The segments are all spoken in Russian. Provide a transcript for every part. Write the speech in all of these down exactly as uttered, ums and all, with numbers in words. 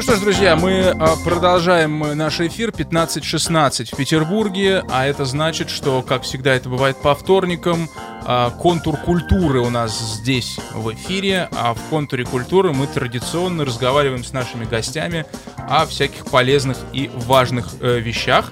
что ж, друзья, мы продолжаем наш эфир пятнадцать шестнадцать в Петербурге, а это значит, что, как всегда это бывает по вторникам, контур культуры у нас здесь в эфире, а в контуре культуры мы традиционно разговариваем с нашими гостями о всяких полезных и важных вещах.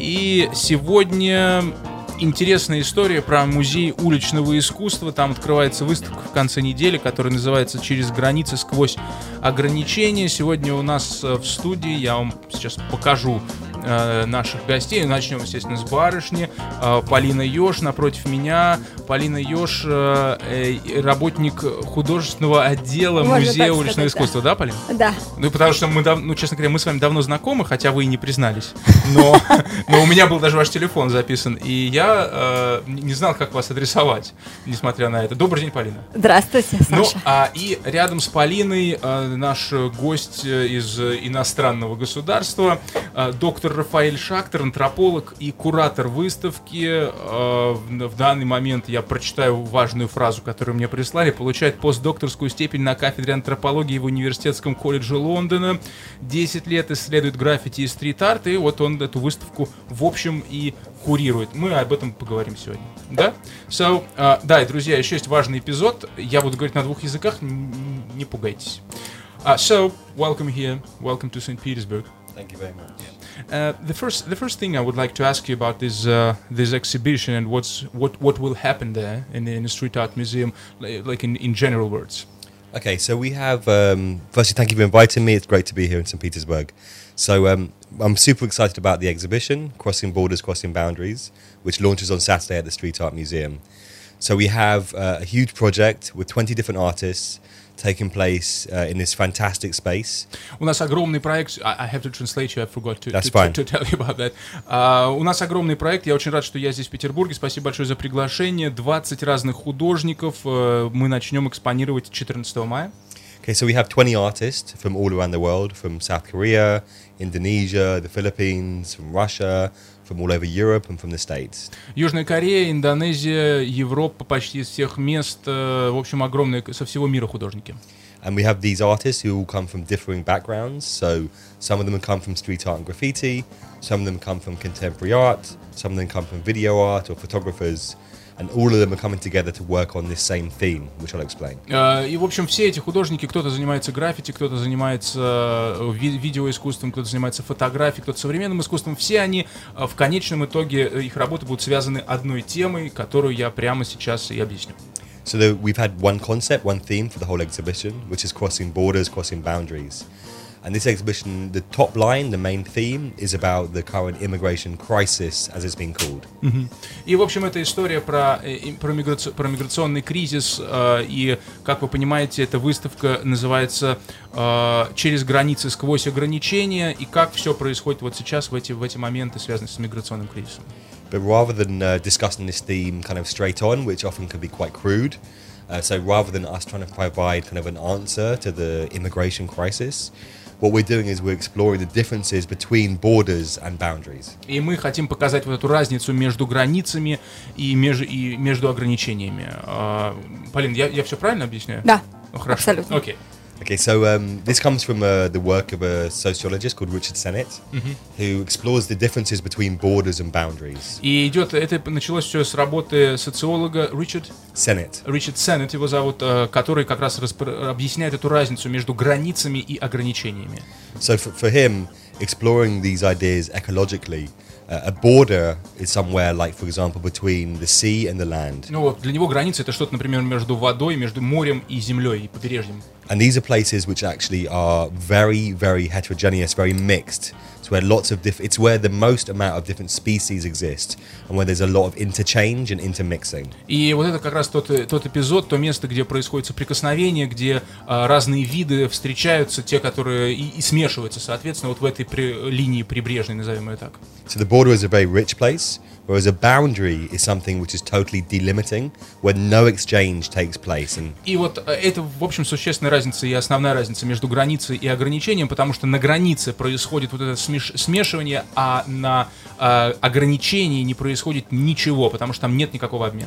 И сегодня интересная история про музей уличного искусства. Там открывается выставка в конце недели, которая называется «Через границы сквозь ограничения». Сегодня у нас в студии, я вам сейчас покажу э, наших гостей. Начнем, естественно, с барышни. Э, Полина Еж напротив меня. Полина Еж, э, э, работник художественного отдела Можно музея уличного сказать, искусства. Да. да, Полина? Да. Ну, потому что мы, дав... ну, честно говоря, мы с вами давно знакомы, хотя вы и не признались. Но, но у меня был даже ваш телефон записан, и я э, не знал, как вас адресовать, несмотря на это. Добрый день, Полина. Здравствуйте, Саша. Ну, а, и рядом с Полиной э, наш гость из иностранного государства, э, доктор Рафаэль Шахтер, антрополог и куратор выставки. Э, в, в данный момент я прочитаю важную фразу, которую мне прислали. Получает постдокторскую степень на кафедре антропологии в Университетском колледже Лондона. десять лет исследует граффити и стрит-арт, и вот он эту выставку в общем и курирует. Мы об этом поговорим сегодня. Да? So, uh, да, и, друзья, еще есть важный эпизод. Я буду говорить на двух языках, не пугайтесь. Uh, so, welcome here. Welcome to Saint Petersburg. Thank you very much. Uh, the first, the first thing I would like to ask you about this uh, this exhibition and what's what what will happen there in the, in the Street Art Museum, like in, in general words. Okay, so we have. Um, firstly, thank you for inviting me. It's great to be here in Saint Petersburg. So um, I'm super excited about the exhibition, Crossing Borders, Crossing Boundaries, which launches on Saturday at the Street Art Museum. So we have uh, a huge project with twenty different artists taking place uh, in this fantastic space. У нас огромный проект. I, I have to translate you. I forgot to, That's to, fine. to, to tell you about that. Uh, у нас огромный проект. Я очень рад, что я здесь в Петербурге. Спасибо большое за приглашение. двадцать разных художников. Uh, мы начнем экспонировать четырнадцатого мая. Okay, so we have twenty artists from all around the world, from South Korea, Indonesia, the Philippines, from Russia, from all over Europe and from the States. Южная Корея, Индонезия, Европа, почти из всех мест, в общем, огромные, со всего мира художники. And we have these artists who all come from differing backgrounds. So some of them come from street art and graffiti, some of them come from contemporary art, some of them come from video art or photographers. And all of them are coming together to work on this same theme, which I'll explain. И, в общем, все эти художники, кто-то занимается граффити, кто-то занимается ви- видеоискусством, кто-то занимается фотографией, кто-то современным искусством. Все они в конечном итоге, их работы будут связаны одной темой, которую я прямо сейчас и объясню. So the, we've had one concept, one theme for the whole exhibition, which is crossing borders, crossing boundaries. And this exhibition, the top line, the main theme, is about the current immigration crisis, as it's been called. Mm-hmm. И, в общем, это история про, про, миграци... про миграционный кризис. Э, и, как вы понимаете, эта выставка называется э, «Через границы сквозь ограничения», и как все происходит вот сейчас, в эти, в эти моменты, связанные с миграционным кризисом. But rather than uh, discussing this theme kind of straight on, which often can be quite crude, uh, so rather than us trying to provide kind of an answer to the immigration crisis, what we're doing is we're exploring the differences between borders and boundaries. И мы хотим показать вот эту разницу между границами и, меж, и между ограничениями. Uh, Полин, я, я все правильно объясняю? Да, ну, хорошо. Абсолютно. Okay. Okay, so um, this comes from uh, the work of a sociologist called Richard Sennett, mm-hmm. who explores the differences between borders and boundaries. И идет, это началось все с работы социолога Ричард Sennett. Ричард Сеннет его зовут, который как раз распро- объясняет эту разницу между границами и ограничениями. So for, for him, exploring these ideas ecologically, uh, a border is somewhere like, for example, between the sea and the land. Ну вот для него граница это что-то, например, между водой, между морем и землей, и побережьем. And these are places which actually are very, very heterogeneous, very mixed. It's where lots of diff- It's where the most amount of different species exist, and where there's a lot of interchange and intermixing. И вот это как раз тот, тот эпизод, то место, где происходит соприкосновение, где а, разные виды встречаются, те, которые и, и смешиваются, соответственно, вот в этой при, линии прибрежной, назовем ее так. So the border is a very rich place, whereas a boundary is something which is totally delimiting, where no exchange takes place. And и вот это, в общем, существенная разница и основная разница между границей и ограничением, потому что на границе происходит вот это смеш- смешивание, а на э, ограничении не происходит ничего, потому что там нет никакого обмена. So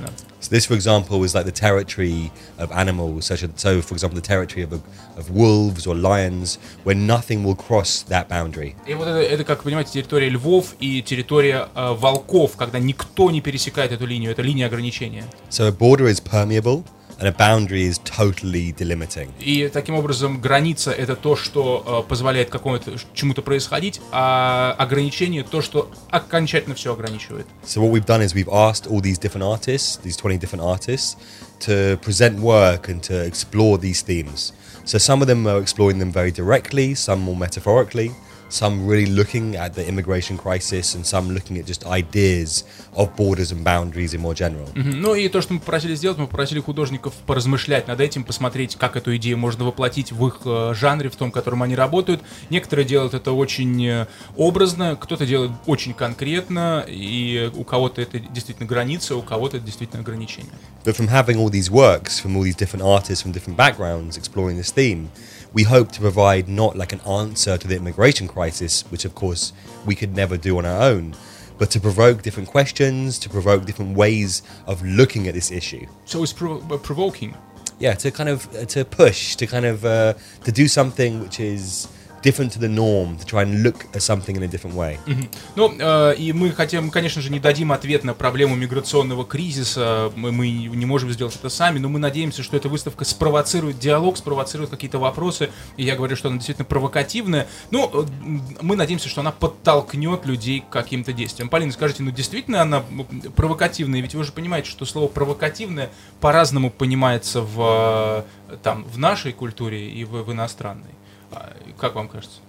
So this, for example, is like the territory of animals, such as, so for example, the territory of, of wolves or lions, where nothing will cross that boundary. И вот это, это, как вы понимаете, территория львов и территория э, волков, когда никто не пересекает эту линию, это линия ограничения. So a border is permeable, and a boundary is totally delimiting. И таким образом граница — это то, что э, позволяет какому-то чему-то происходить, а ограничение — то, что окончательно все ограничивает. So what we've done is we've asked all these different artists, these twenty different artists, to present work and to explore these themes. So some of them are exploring them very directly, some more metaphorically, some really looking at the immigration crisis, and some looking at just ideas of borders and boundaries in more general. Mm-hmm. Ну и то, что мы попросили сделать, мы попросили художников поразмышлять над этим, посмотреть, как эту идею можно воплотить в их э, жанре, в том, в котором они работают. Некоторые делают это очень э, образно, кто-то делает очень конкретно, и у кого-то это действительно граница, у кого-то это действительно ограничение. But from having all these works from all these different artists from different backgrounds exploring this theme, we hope to provide not like an answer to the immigration crisis, which of course we could never do on our own, but to provoke different questions, to provoke different ways of looking at this issue. So it's prov- provoking. Yeah, to kind of uh, to push, to kind of uh, to do something which is different to the norm, to try and look at something in a different way. Mm-hmm. Ну, э, и мы хотим, конечно же, не дадим ответ на проблему миграционного кризиса, мы, мы не можем сделать это сами, но мы надеемся, что эта выставка спровоцирует диалог, спровоцирует какие-то вопросы, и я говорю, что она действительно провокативная, но э, мы надеемся, что она подтолкнет людей к каким-то действиям. Полина, скажите, ну действительно она провокативная, ведь вы же понимаете, что слово провокативное по-разному понимается в, там, в нашей культуре и в, в иностранной. Как вам кажется?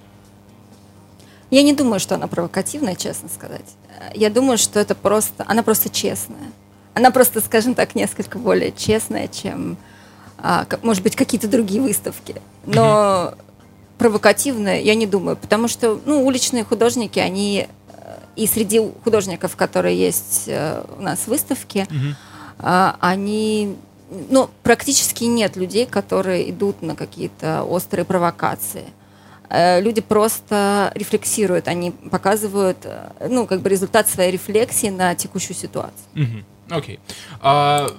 Я не думаю, что она провокативная, честно сказать. Я думаю, что это просто... Она просто честная. Она просто, скажем так, несколько более честная, чем, может быть, какие-то другие выставки. Но mm-hmm. провокативная я не думаю, потому что ну, уличные художники, они... И среди художников, которые есть у нас в выставке, mm-hmm. они... Ну, практически нет людей, которые идут на какие-то острые провокации. Люди просто рефлексируют, они показывают, ну, как бы результат своей рефлексии на текущую ситуацию. Окей. Mm-hmm. Okay. Uh,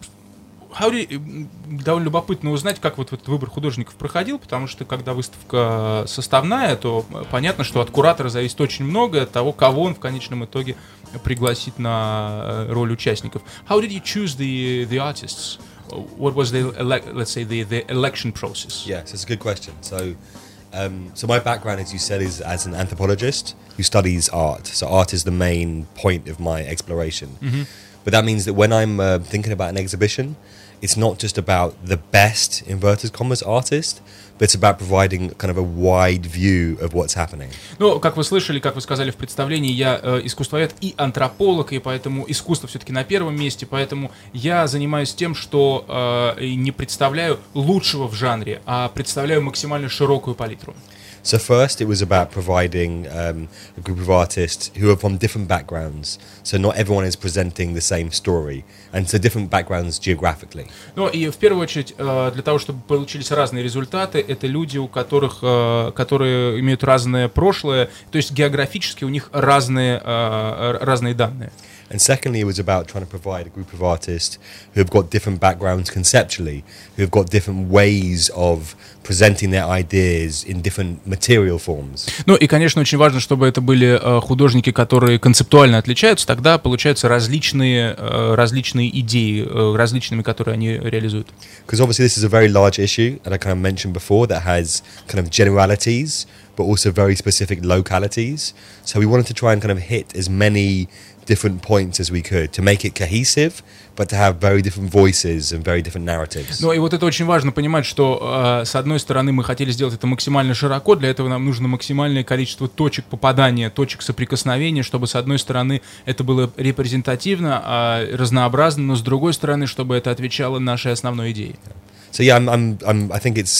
how did... Довольно любопытно узнать, как вот этот выбор художников проходил, потому что когда выставка составная, то понятно, что от куратора зависит очень многое, от того, кого он в конечном итоге пригласить на роль участников. How did you choose the the artists? What was the ele- let's say the the election process? Yes, it's a good question. So, um, so my background, as you said, is as an anthropologist who studies art. So art is the main point of my exploration. Mm-hmm. But that means that when I'm uh, thinking about an exhibition, it's not just about the best, inverted commas, artist, but it's about providing kind of a wide view of what's happening. Ну, как вы слышали, как вы сказали в представлении, я э, искусствовед и антрополог, и поэтому искусство все-таки на первом месте, поэтому я занимаюсь тем, что э, не представляю лучшего в жанре, а представляю максимально широкую палитру. So first, it was about providing um, a group of artists who are from different backgrounds. So not everyone is presenting the same story, and so different backgrounds geographically. Ну и в первую очередь для того, чтобы получились разные результаты, это люди, у которых, которые имеют разное прошлое, то есть географически у них разные разные данные. And secondly, it was about trying to provide a group of artists who have got different backgrounds conceptually, who have got different ways of presenting their ideas in different material forms. Ну и, конечно, очень важно, чтобы это были э, художники, которые концептуально отличаются, тогда получаются различные, э, различные идеи, э, различными, которые они реализуют. Because obviously this is a very large issue, and I kind of mentioned before, that has kind of generalities, but also very specific localities. So we wanted to try and kind of hit as many different points as we could to make it cohesive, but to have very different voices and very different narratives. Ну и вот это очень важно понимать, что э, с одной стороны мы хотели сделать это максимально широко, для этого нам нужно максимальное количество точек попадания, точек соприкосновения, чтобы с одной стороны это было репрезентативно, э, разнообразно, но с другой стороны, чтобы это отвечало нашей основной идее. So yeah, I'm, I'm, I'm, I think it's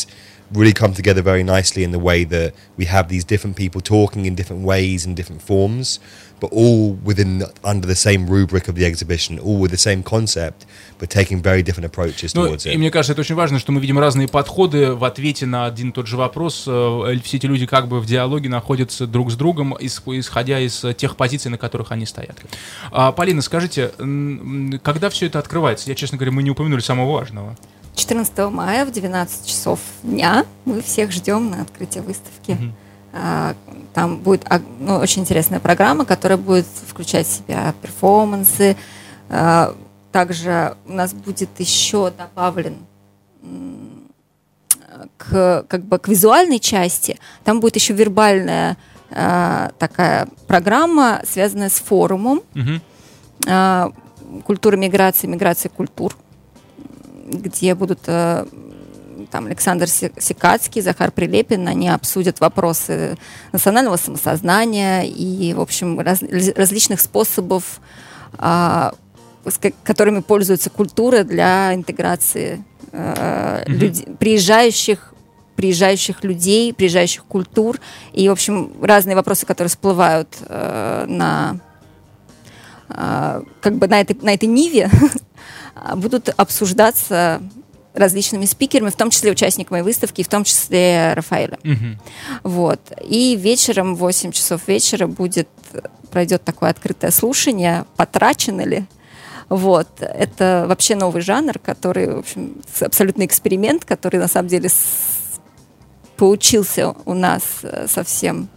really come together very nicely in the way that we have these different people talking in different ways and different forms, but all within under the same rubric of the exhibition, all with the same concept, but taking very different approaches Ну, towards it. И мне кажется, это очень важно, что мы видим разные подходы в ответе на один и тот же вопрос. Э, Все эти люди как бы в диалоге находятся друг с другом, ис- исходя из э, тех позиций, на которых они стоят. А, Полина, скажите, м, когда все это открывается? Я, честно говоря, мы не упомянули самого важного. четырнадцатого мая в двенадцать часов дня мы всех ждем на открытие выставки. Мгм. А, Там будет а, ну, очень интересная программа, которая будет включать в себя перформансы. А, Также у нас будет еще добавлен м, к, как бы, к визуальной части, там будет еще вербальная а, такая программа, связанная с форумом Мгм. а, культуры миграции, миграции культур, где будут э, там Александр Се- Секацкий, Захар Прилепин, они обсудят вопросы национального самосознания и, в общем, раз- различных способов, а, с ко- которыми пользуется культура для интеграции э, Мгм. люд- приезжающих приезжающих людей, приезжающих культур и, в общем, разные вопросы, которые всплывают э, на а, как бы на этой, на этой ниве будут обсуждаться различными спикерами, в том числе участниками выставки, в том числе Рафаэлем. Мгм. Вот. И вечером, в восемь часов вечера будет, пройдет такое открытое слушание, потрачено ли. Вот. Это вообще новый жанр, который, в общем, с- абсолютный эксперимент, который на самом деле с- получился у нас э, совсем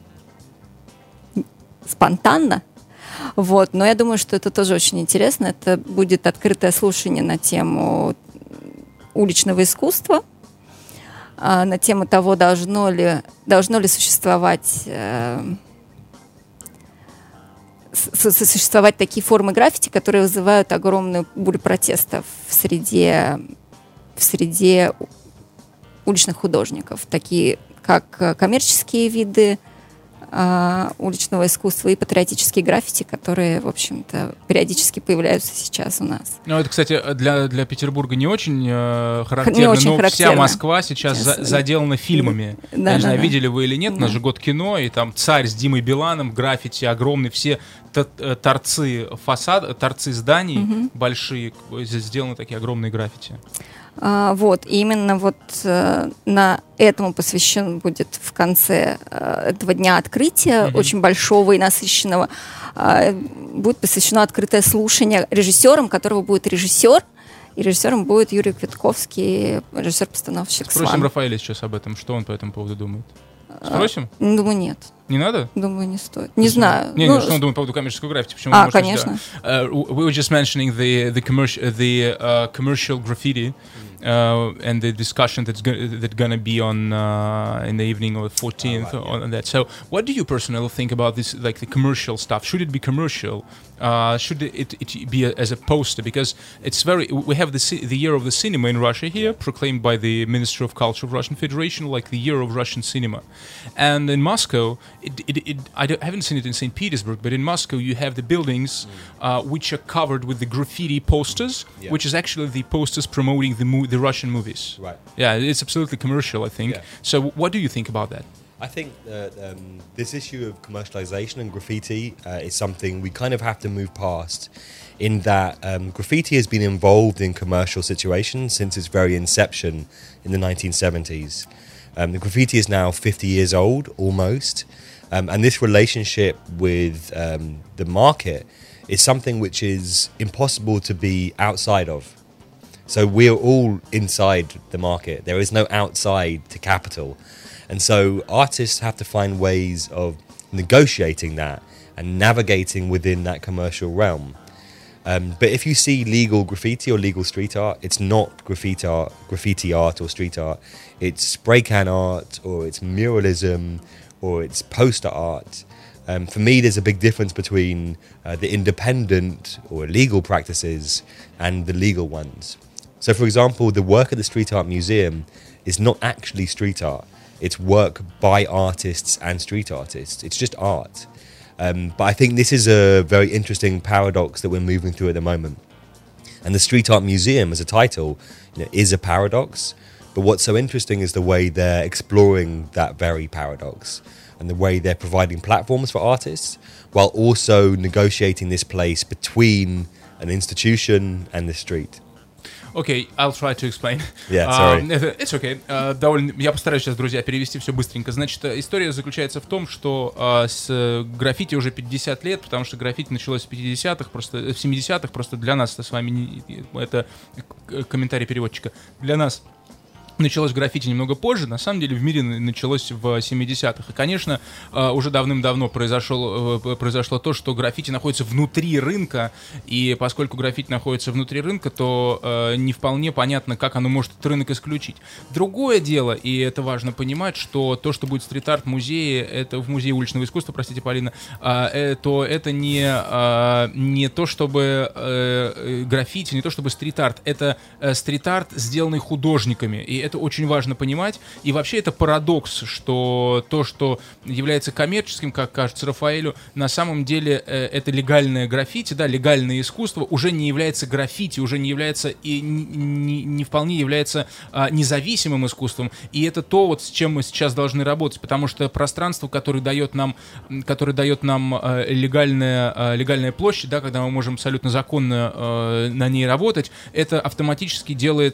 спонтанно. Вот. Но я думаю, что это тоже очень интересно. Это будет открытое слушание на тему уличного искусства, а, на тему того, должно ли, должно ли существовать, э, с- с- существовать такие формы граффити, которые вызывают огромную бурю протеста в среде, в среде у- уличных художников, такие как э, коммерческие виды а, уличного искусства и патриотические граффити, которые, в общем-то, периодически появляются сейчас у нас. Ну, это, кстати, для, для Петербурга не очень э, характерно, Не очень но характерно. вся Москва сейчас за- Сейчас. заделана фильмами. Да, Я да, не знаю, да. видели вы или нет, у нас Да. же год кино, и там «Царь» с Димой Биланом, граффити огромные, все т- э, торцы фасад, торцы зданий большие, к- здесь сделаны такие огромные граффити. А, вот, и именно вот э, на этому посвящен будет в конце э, этого дня открытия, Мгм. очень большого и насыщенного, а, будет посвящено открытое слушание режиссером, которого будет режиссер, и режиссером будет Юрий Квитковский, режиссер-постановщик Спросим «Сван». Рафаэля сейчас об этом, что он по этому поводу думает. Спросим? Ну, думаю, нет. Не надо? Думаю, не стоит. Не знаю. Не, Ну, ну, что он думает по поводу коммерческого граффити? Почему? А, Потому что, конечно. да. Uh, we were just mentioning the the commercial the uh, commercial graffiti uh, and the discussion that's go- that gonna be on uh, in the evening of the fourteenth Oh, right, yeah. on that. So, what do you personally think about this, like the commercial stuff? Should it be commercial? Uh, should it, it be a, as a poster? Because it's very. We have the ci- the year of the cinema in Russia here, proclaimed by the Ministry of Culture of Russian Federation, like the year of Russian cinema. And in Moscow, it, it, it, I, don't- I haven't seen it in Saint Petersburg, but in Moscow you have the buildings uh, which are covered with the graffiti posters, Yeah. which is actually the posters promoting the mo- the Russian movies. Right. Yeah, it's absolutely commercial, I think. Yeah. So, what do you think about that? I think that um, this issue of commercialization and graffiti uh, is something we kind of have to move past, in that um, graffiti has been involved in commercial situations since its very inception in the nineteen seventies. Um, the graffiti is now fifty years old, almost, um, and this relationship with um, the market is something which is impossible to be outside of. So we're all inside the market. There is no outside to capital. And so artists have to find ways of negotiating that and navigating within that commercial realm. Um, but if you see legal graffiti or legal street art, it's not graffiti art, graffiti art or street art. It's spray can art, or it's muralism, or it's poster art. Um, for me, there's a big difference between uh, the independent or illegal practices and the legal ones. So, for example, the work at the Street Art Museum is not actually street art. It's work by artists and street artists. It's just art. Um, but I think this is a very interesting paradox that we're moving through at the moment. And the Street Art Museum, as a title, you know, is a paradox, But what's so interesting is the way they're exploring that very paradox and the way they're providing platforms for artists while also negotiating this place between an institution and the street. Окей, okay, I'll try to explain. Yeah, sorry. Uh, it's okay. Uh, довольно, я постараюсь сейчас, друзья, перевести все быстренько. Значит, история заключается в том, что uh, с граффити уже пятьдесят лет, потому что граффити началось в пятидесятых, просто в семидесятых, просто для нас это с вами не, это комментарий переводчика. Для нас началось граффити немного позже, на самом деле в мире началось в семидесятых. И, конечно, уже давным-давно произошло, произошло то, что граффити находится внутри рынка, и поскольку граффити находится внутри рынка, то не вполне понятно, как оно может этот рынок исключить. Другое дело, и это важно понимать, что то, что будет стрит-арт в музее, это в музее уличного искусства, простите, Полина, то это не, не то, чтобы граффити, не то, чтобы стрит-арт, это стрит-арт, сделанный художниками, и это очень важно понимать. И вообще это парадокс, что то, что является коммерческим, как кажется Рафаэлю, на самом деле э, это легальное граффити, да, легальное искусство уже не является граффити, уже не является и не, не, не вполне является а, независимым искусством. И это то, вот, с чем мы сейчас должны работать, потому что пространство, которое дает нам, которое дает нам э, легальная, э, легальная площадь, да, когда мы можем абсолютно законно э, на ней работать, это автоматически делает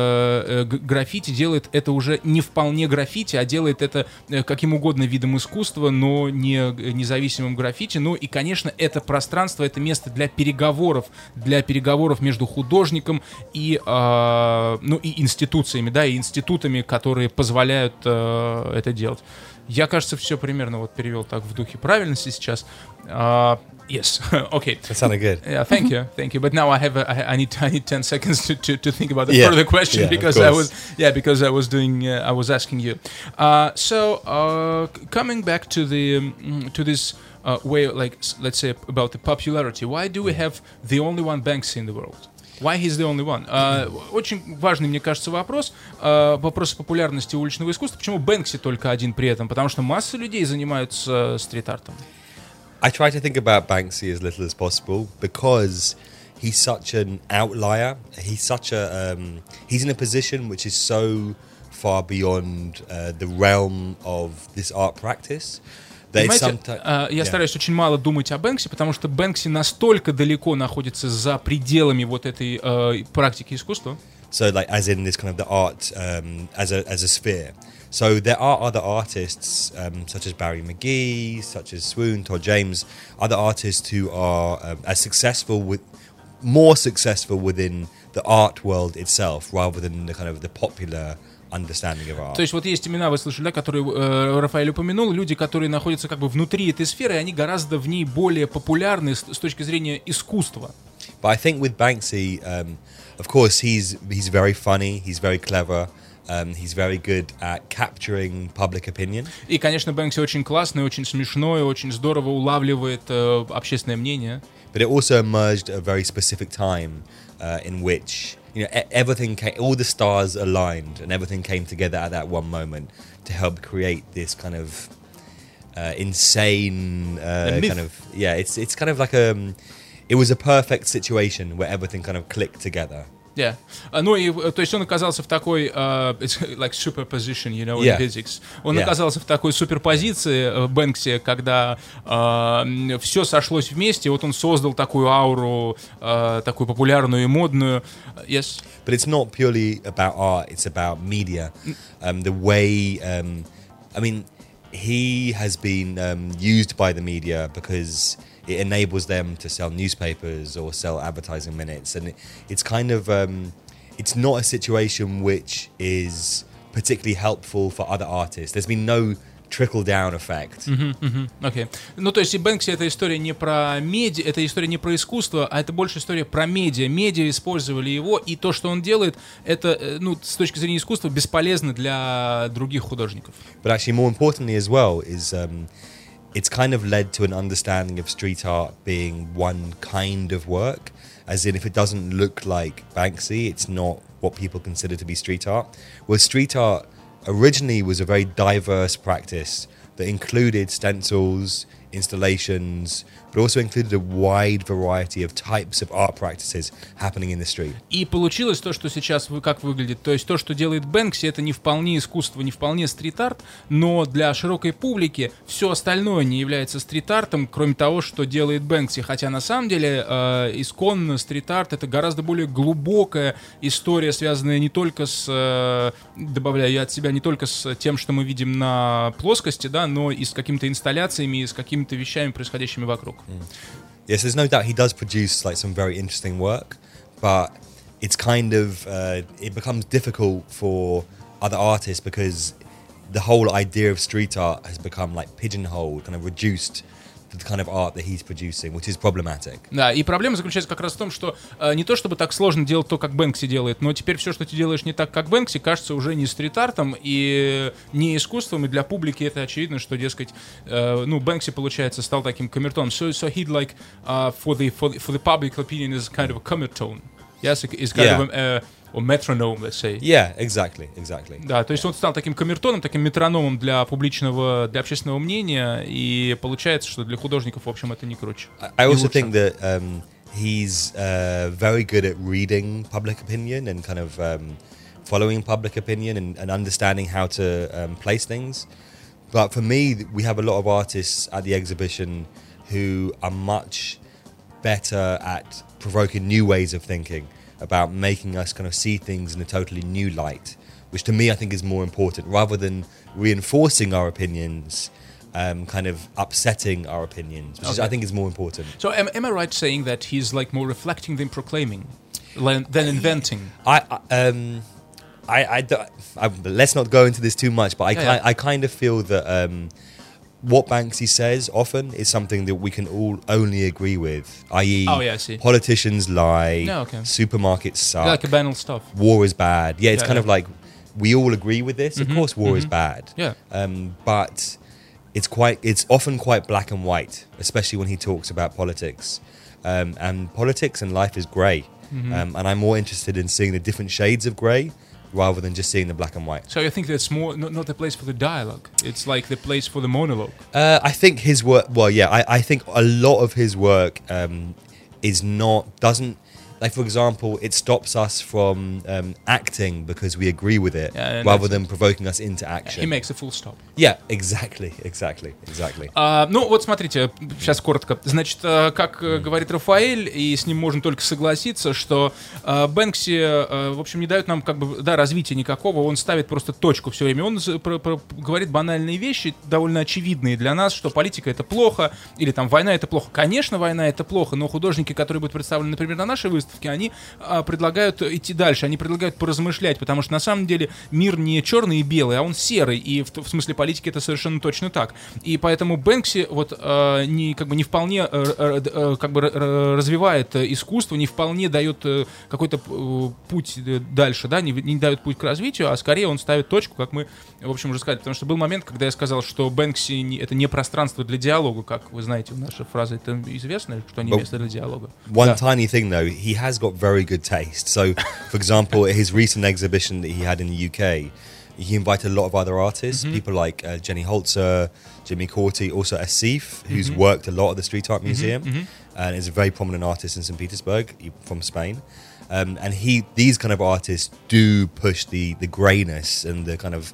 э, э, граффити делает это уже не вполне граффити, а делает это каким угодно видом искусства, но не независимым граффити. Ну и, конечно, это пространство, это место для переговоров, для переговоров между художником и, э, ну, и институциями, да, и институтами, которые позволяют э, это делать. Я, кажется, все примерно вот перевел так в духе правильности сейчас. Uh, yes, okay. That sounded good. Yeah, thank you, thank you. But now I have a, I, I need I need ten seconds to, to, to think about the yeah. further question yeah, because I was yeah because I was doing uh, I was asking you. Uh, so uh, coming back to the um, to this uh, way, like let's say about the popularity. Why do we have the only one Banksy in the world? Why he's the only one? Uh, очень важный, мне кажется, вопрос. Uh, вопрос популярности уличного искусства. Почему Бэнкси только один при этом? Потому что масса людей занимаются стрит-артом. I try to think about Banksy as little as possible because he's such an outlier. He's such a um, he's in a position which is so far beyond uh, the realm of this art practice. Понимаете, uh, я yeah. стараюсь очень мало думать о Бэнкси, потому что Бэнкси настолько далеко находится за пределами вот этой uh, практики искусства. So, like, as in this kind of the art um, as a as a sphere. So there are other artists, um, such as Barry McGee, such as Swoon, Todd James, other artists who are um, as successful with, more successful within the art world itself, rather than the kind of the popular understanding of art. То есть вот есть имена, вы слышали, да, которые э, Рафаэль упомянул, люди, которые находятся как бы внутри этой сферы, и они гораздо в ней более популярны с, с точки зрения искусства. But I think with Banksy, um, of course, he's he's very funny, he's very clever. Um, he's very good at capturing public opinion. И, конечно, Бэнкси очень классный, очень смешной, очень здорово улавливает э, общественное мнение. But it also emerged at a very specific time uh, in which, you know, everything came, all the stars aligned and everything came together at that one moment to help create this kind of uh, insane uh, kind of yeah. It's it's kind of like a it was a perfect situation where everything kind of clicked together. Yeah. Uh, ну и, то есть он оказался в такой, uh, it's like superposition, you know, yeah. in physics. Он yeah. оказался в такой суперпозиции, Бэнкси, когда uh, все сошлось вместе, и вот он создал такую ауру, uh, такую популярную и модную. Yes? But it's not purely about art, it's about media. Um, the way, um, I mean, he has been um, used by the media because it enables them to sell newspapers or sell advertising minutes, and it, it's kind of um, it's not a situation which is particularly helpful for other artists. There's been no trickle-down effect. Uh-huh, uh-huh. Okay. Ну, то есть и Бэнкси — это история не про медиа, это история не про искусство, а это больше история про медиа. Медиа использовали его, и то, что он делает, это, ну, с точки зрения искусства, бесполезно для других художников. But actually, more importantly as well, is um, it's kind of led to an understanding of street art being one kind of work, as in if it doesn't look like Banksy, it's not what people consider to be street art. Well, street art originally was a very diverse practice that included stencils, installations, but also included a wide variety of types of art practices happening in the street. И получилось то, что сейчас вы как выглядит. То есть то, что делает Бэнкси, это не вполне искусство, не вполне стрит-арт, но для широкой публики все остальное не является стрит-артом, кроме того, что делает Бэнкси. Хотя на самом деле э, исконно стрит-арт — это гораздо более глубокая история, связанная не только с, э, добавляю я от себя, не только с тем, что мы видим на плоскости, да, но и с какими-то инсталляциями, и с какими-то вещами, происходящими вокруг. Mm. Yes, there's no doubt he does produce like some very interesting work, but it's kind of uh, it becomes difficult for other artists because the whole idea of street art has become like pigeonholed, kind of reduced to the kind of art that he's producing, which is problematic. Да, и проблема заключается как раз в том, что э, не то чтобы так сложно делать то, как Бэнкси делает, но теперь все, что ты делаешь не так, как Бэнкси, кажется уже не стрит-артом и не искусством, и для публики это очевидно, что, дескать, э, ну, Бэнкси, получается, стал таким камертоном. So, so he'd like, uh, for, the, for, the, for the public opinion is kind of a camertone. Yes, it's kind yeah. of a... Uh, or metronome, let's say. Yeah, exactly, exactly. Да, то есть он стал таким камертоном, таким метрономом для публичного, для общественного мнения, и получается, что для художников, в общем, это не круче. I also think that um, he's uh, very good at reading public opinion and kind of um, following public opinion and, and understanding how to um, place things. But for me, we have a lot of artists at the exhibition who are much better at provoking new ways of thinking, about making us kind of see things in a totally new light, which to me I think is more important, rather than reinforcing our opinions, um, kind of upsetting our opinions, which okay. is, I think is more important. So am, am I right saying that he's like more reflecting than proclaiming, than inventing? I, I um, I, I, don't, I let's not go into this too much, but I, yeah, yeah. I, I kind of feel that um, what Banksy says often is something that we can all only agree with, that is, oh, yeah, I see. Politicians lie, no, okay. supermarkets suck, yeah, like a banal stuff. War is bad. Yeah, it's yeah, kind yeah. of like we all agree with this. Mm-hmm, of course, war mm-hmm. is bad. Yeah, um, but it's quite. It's often quite black and white, especially when he talks about politics. Um, and politics and life is grey, mm-hmm. um, and I'm more interested in seeing the different shades of grey, rather than just seeing the black and white. So you think that's more not, not the place for the dialogue, it's like the place for the monologue? Uh, I think his work, well, yeah, I, I think a lot of his work um, is not, doesn't, like for example, it stops us from um, acting because we agree with it, yeah, rather than provoking us into action. He makes a full stop. Yeah, exactly, exactly, exactly. А, ну вот смотрите, сейчас коротко. Значит, как говорит Рафаэль, и с ним можно только согласиться, что э, Бэнкси, э, в общем, не дает нам как бы, да, развития никакого, он ставит просто точку все время. Он про, про, говорит банальные вещи, довольно очевидные для нас, что политика — это плохо, или там война — это плохо. Конечно, война — это плохо, но художники, которые будут представлены, например, на нашей выставке, они а, предлагают идти дальше, они предлагают поразмышлять, потому что на самом деле мир не черный и белый, а он серый, и в, в смысле политики это совершенно точно так. И поэтому Бэнкси вот а, не, как бы не вполне а, а, как бы развивает искусство, не вполне дает а, какой-то а, путь дальше, да, не, не дает путь к развитию, а скорее он ставит точку, как мы, в общем, уже сказали. Потому что был момент, когда я сказал, что Бэнкси не, это не пространство для диалога, как вы знаете, наша фраза это известно, что не место для диалога. One да. tiny thing though, he has got very good taste. So, for example, his recent exhibition that he had in the U K, he invited a lot of other artists, mm-hmm. people like uh, Jenny Holzer, Jimmy Corti, also Asif, who's mm-hmm. worked a lot at the Street Art Museum, mm-hmm. and is a very prominent artist in Saint Petersburg, from Spain. Um, and he, these kind of artists do push the the greyness and the kind of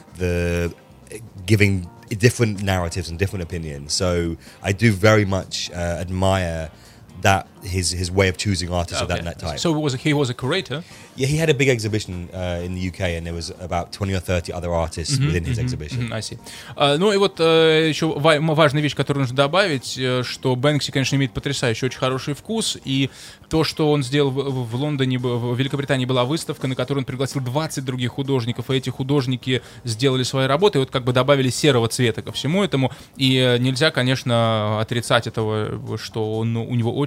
the giving different narratives and different opinions. So I do very much uh, admire that his his way of choosing artists okay. of that, that type. So was he was a curator? Yeah, he had a big exhibition uh, in the U K, and there was about twenty or thirty other artists mm-hmm, within his mm-hmm, exhibition. Mm-hmm, I see. Uh, ну и вот uh, еще ва- важная вещь, которую нужно добавить, uh, что Бэнкси, конечно, имеет потрясающий, очень хороший вкус, и то, что он сделал в, в Лондоне, в Великобритании была выставка, на которую он пригласил двадцать других художников, и эти художники сделали свои работы, и вот как бы добавили серого цвета ко всему этому, и uh, нельзя, конечно, отрицать этого, что он, у него очень хороший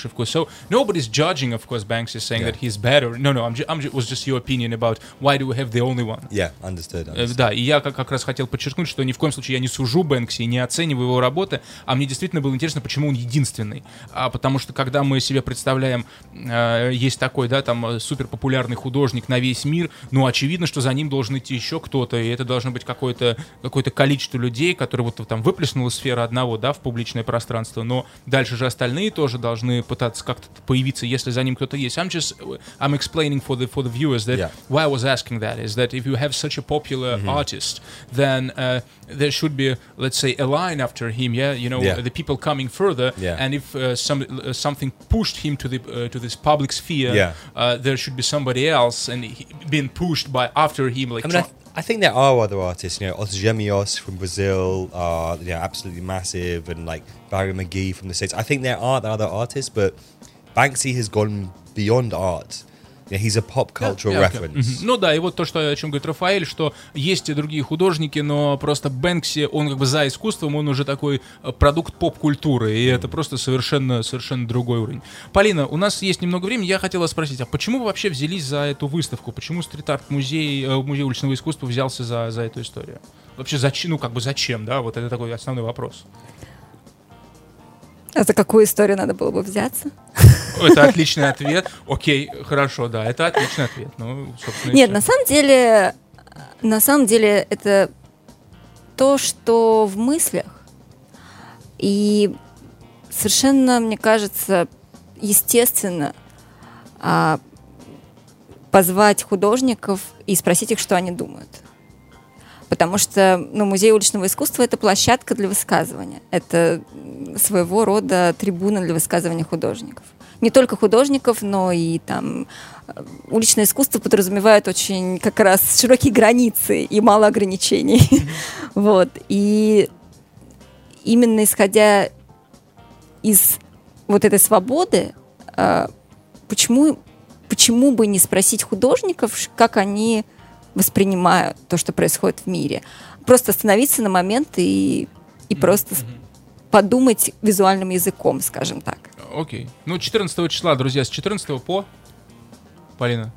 хороший вкус. So nobody's judging, of course, Banksy, saying Yeah. that he's better. No, no, I'm ju- I'm ju- was just your opinion about why do we have the only one. Yeah, understood. Э, understood. Да, и я как, как раз хотел подчеркнуть, что ни в коем случае я не сужу Бэнкси, не оцениваю его работы, а мне действительно было интересно, почему он единственный. А потому что, когда мы себе представляем, э, есть такой, да, там, суперпопулярный художник на весь мир, ну, очевидно, что за ним должен идти еще кто-то, и это должно быть какое-то, какое-то количество людей, которые вот там выплеснула сфера одного, да, в публичное пространство, но дальше же остальные тоже должны пытаться как-то появиться, если за ним кто-то есть. I'm just, I'm explaining for the, for the viewers that Yeah. why I was asking that is that if you have such a popular Mm-hmm. artist, then uh, there should be, let's say, a line after him. Yeah, you know, Yeah. the people coming further. Yeah. And if uh, some uh, something pushed him to the uh, to this public sphere, Yeah. uh, there should be somebody else and he, being pushed by after him. Like, I mean, I, try- th- I think there are other artists. You know, Os Gemios from Brazil are you know absolutely massive, and like Barry McGee from the States. I think there are other artists, but Banksy has gone beyond art. You know, he's a pop cultural Yeah, okay. reference. Мгм. Ну да, и вот то, что, о чем говорит Рафаэль, что есть и другие художники, но просто Бэнкси, он как бы за искусством, он уже такой э, продукт поп-культуры, и это просто совершенно, совершенно другой уровень. Полина, у нас есть немного времени, я хотела спросить, а почему вы вообще взялись за эту выставку? Почему стрит-арт-музей, э, музей уличного искусства взялся за, за эту историю? Вообще, зачем, ну как бы зачем, да? Вот это такой основной вопрос. А за какую историю надо было бы взяться? Это отличный ответ. Окей, хорошо, да, это отличный ответ. Ну, собственно, и Нет, всё. на самом деле, на самом деле это то, что в мыслях. И совершенно, мне кажется, естественно а, позвать художников и спросить их, что они думают. Потому что ну, музей уличного искусства — это площадка для высказывания. Это своего рода трибуна для высказывания художников. Не только художников, но и там уличное искусство подразумевает очень как раз широкие границы и мало ограничений. Вот. И именно исходя из вот этой свободы, а, почему, почему бы не спросить художников, как они воспринимают то, что происходит в мире. Просто остановиться на момент и, и просто подумать визуальным языком, скажем так. Окей. Ну, четырнадцатого числа, друзья, с четырнадцатого по... Полина?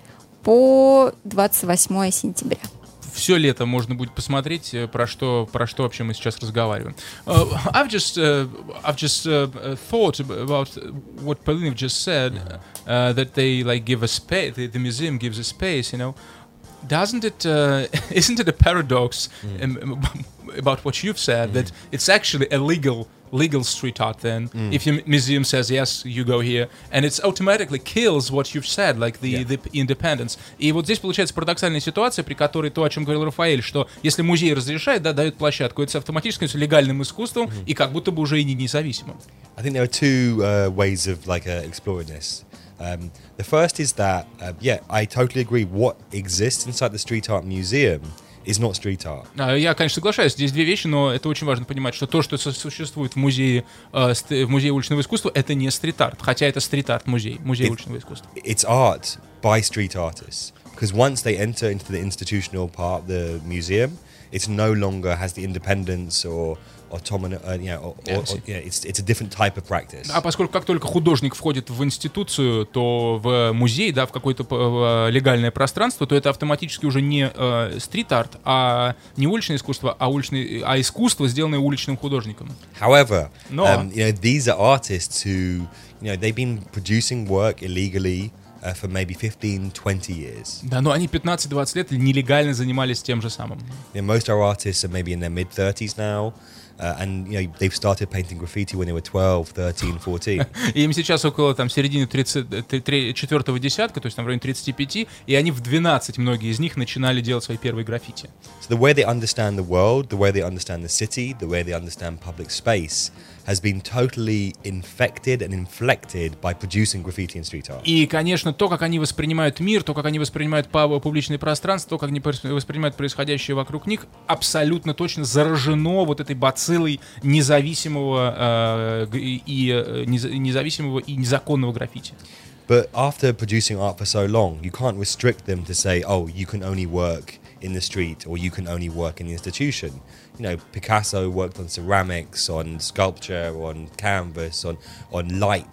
По двадцать восьмое сентября. Все лето можно будет посмотреть, э, про что, про что вообще мы сейчас разговариваем. Uh, I've just, uh, I've just uh, thought about what Polina just said, uh, that they like give a space, the, the museum gives a space, you know. Doesn't it, uh, isn't it a paradox um, about what you've said, that it's actually a legal legal street art then, if your museum says, yes, you go here, and it automatically kills what you've said, like the, Yeah. the independence. И вот здесь получается парадоксальная ситуация, при которой то, о чем говорил Рафаэль, что если музей разрешает, да, дает площадку, это автоматически становится легальным искусством и как будто бы уже и не независимым. I think there are two uh, ways of like uh, exploring this. Um, the first is that, uh, yeah, I totally agree. What exists inside the street art museum is not street art. А, Я, конечно, соглашаюсь, здесь две вещи, но это очень важно понимать, что то, что со- существует в музее, э, ст- в музее уличного искусства, это не стрит-арт, хотя это стрит-арт-музей, музей It- уличного искусства. It's art by street artists. Because once they enter into the institutional part of the museum, it no longer has the independence or autonomy, uh, you know, or, Yeah, I or, see. or, you know, it's it's a different type of practice. А поскольку как только художник входит в институцию, то в музей, да, в какое-то э, легальное пространство, то это автоматически уже не э, стрит-арт, а не уличное искусство, а, уличное, а искусство, сделанное уличным художником. However, No. um, you know, these are artists who, you know, they've been producing work illegally uh, for maybe fifteen, twenty years. Да, но они пятнадцать-двадцать лет нелегально занимались тем же самым. You know, most of our artists are maybe in their mid thirties now. Uh, and you know they've started painting graffiti when they were twelve, thirteen, fourteen. И им сейчас около там середины четвертого десятка, то есть там в районе тридцати пяти, и они в двенадцать, многие из них, начинали делать свои первые граффити. So the way they understand the world, the way they understand the city, the way they understand public space has been totally infected and inflected by producing graffiti and street art. И, конечно, то, как они воспринимают мир, то, как они воспринимают паб- публичное пространство, то, как они пос- воспринимают происходящее вокруг них, абсолютно точно заражено вот этой бациллой независимого, э, г- и, э, нез- независимого и незаконного граффити. But after producing art for so long, you can't restrict them to say, oh, you can only work in the street or you can only work in the institution. You know, Picasso worked on ceramics, on sculpture, on canvas, on, on light.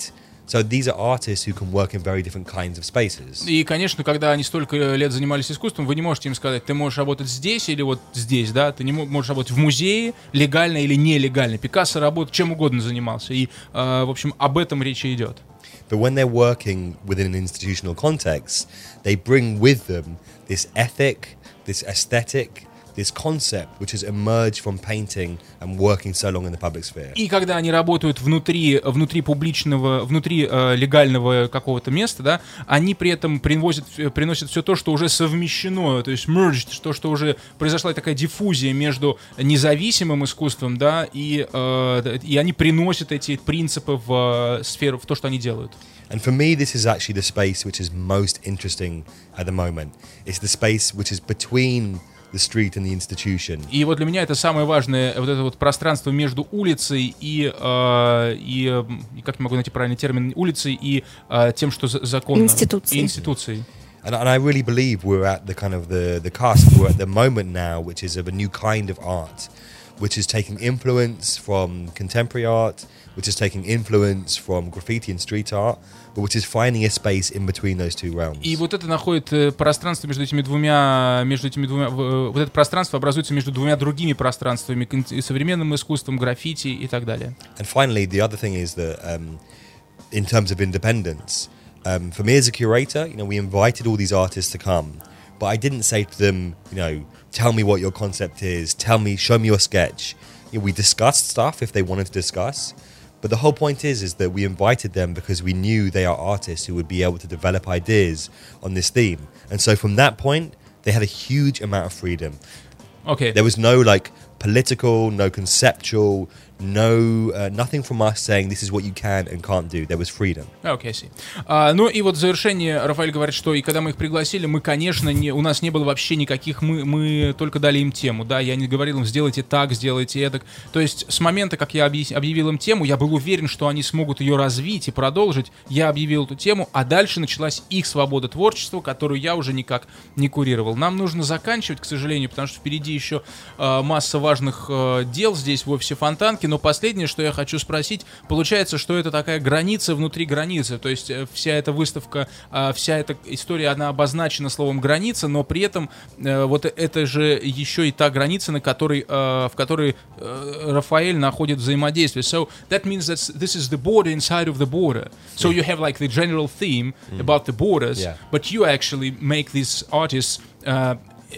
So these are artists who can work in very different kinds of spaces. И, конечно, когда они столько лет занимались искусством, вы не можете им сказать, ты можешь работать здесь или вот здесь, да, ты не можешь работать в музее, легально или нелегально. Пикассо работает, чем угодно занимался, и, э, в общем, об этом речь идет. But when they're working within an institutional context, they bring with them this ethic, this aesthetic, this concept which has emerged from painting and working so long in the public sphere. И когда они работают внутри, внутри публичного, внутри э, легального какого-то места, да, они при этом приносят, приносят все то, что уже совмещено, то есть merged, то, что уже произошла такая диффузия между независимым искусством, да, и, э, и они приносят эти принципы в э, сферу, в то, что они делают. And for me, this is actually the space which is most interesting at the moment. It's the space which is between the street and the institution. И вот для меня это самое важное, вот это вот пространство между улицей и, э, и, и как я могу найти правильный термин, улицей и э, тем, что законно. Институцией. Институцией. And, and I really believe we're at the kind of the, the cusp, we're at the moment now, which is of a new kind of art, which is taking influence from contemporary art, which is taking influence from graffiti and street art, but which is finding a space in between those two realms. И вот это находит э, пространство между этими двумя, между этими двумя, э, вот это пространство образуется между двумя другими пространствами, кон- современным искусством, граффити и так далее. And finally, the other thing is that, um, in terms of independence, um, for me as a curator, you know, we invited all these artists to come, but I didn't say to them, you know, tell me what your concept is, tell me, show me your sketch. You know, we discussed stuff if they wanted to discuss. But the whole point is, is that we invited them because we knew they are artists who would be able to develop ideas on this theme. And so from that point, they had a huge amount of freedom. Okay. There was no like political, no conceptual, no uh, nothing from us saying this is what you can and can't do. There was freedom. Okay, I see. А, ну и вот в завершение Рафаэль говорит, что и когда мы их пригласили, мы, конечно, не, у нас не было вообще никаких, мы, мы только дали им тему, да, я не говорил им, сделайте так, сделайте эдак. То есть с момента, как я объяс, объявил им тему, я был уверен, что они смогут ее развить и продолжить. Я объявил эту тему, а дальше началась их свобода творчества, которую я уже никак не курировал. Нам нужно заканчивать, к сожалению, потому что впереди еще э, масса важных э, дел здесь в офисе Фонтанки. Но последнее, что я хочу спросить, получается, что это такая граница внутри границы, то есть вся эта выставка, вся эта история, она обозначена словом «граница», но при этом вот это же еще и та граница, на которой, в которой Рафаэль находит взаимодействие. So that means that this is the border inside of the border. So you have like the general theme mm. about the borders, yeah. but you actually make these artists uh,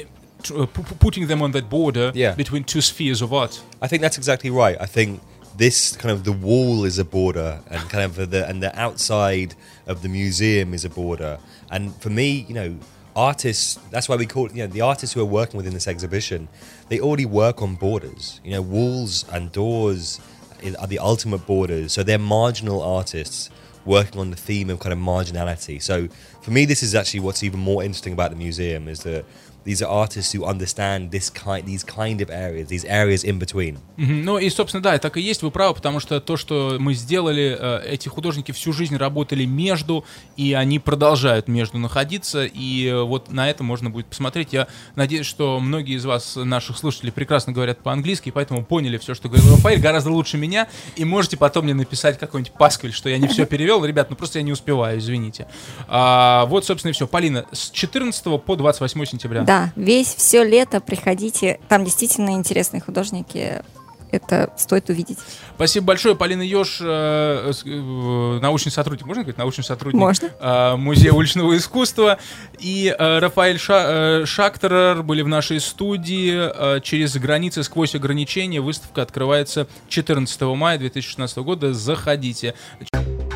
putting them on that border yeah. between two spheres of art. I think that's exactly right. I think this kind of the wall is a border, and kind of the and the outside of the museum is a border. And for me, you know, artists. That's why we call it. You know, the artists who are working within this exhibition, they already work on borders. You know, walls and doors are the ultimate borders. So they're marginal artists working on the theme of kind of marginality. So for me, this is actually what's even more interesting about the museum is that these are artists who understand this kind, these kind of areas, these areas in between. Mm-hmm. Ну и, собственно, да, так и есть, вы правы, потому что то, что мы сделали, эти художники всю жизнь работали между, и они продолжают между находиться, и вот на это можно будет посмотреть. Я надеюсь, что многие из вас, наших слушателей, прекрасно говорят по-английски, поэтому поняли все, что говорил Рафаэль, гораздо лучше меня, и можете потом мне написать какой-нибудь пасквиль, что я не все перевел. Ребят, ну просто я не успеваю, извините. А, вот, собственно, и все. Полина, с четырнадцатого по двадцать восьмое сентября. Да, весь все лето приходите, там действительно интересные художники, это стоит увидеть. Спасибо большое, Полина Ёж, э, э, научный сотрудник, можно говорить, научный сотрудник можно. Э, Музея уличного искусства, и э, Рафаэль Ша, э, Шактерер были в нашей студии. Э, через границы, сквозь ограничения выставка открывается четырнадцатого мая две тысячи шестнадцатого года. Заходите.